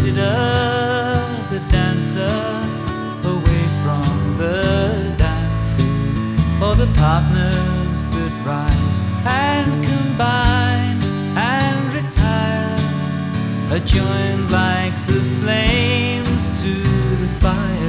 consider the dancer away from the dance, or the partners that rise and combine and retire, are joined like the flames to the fire.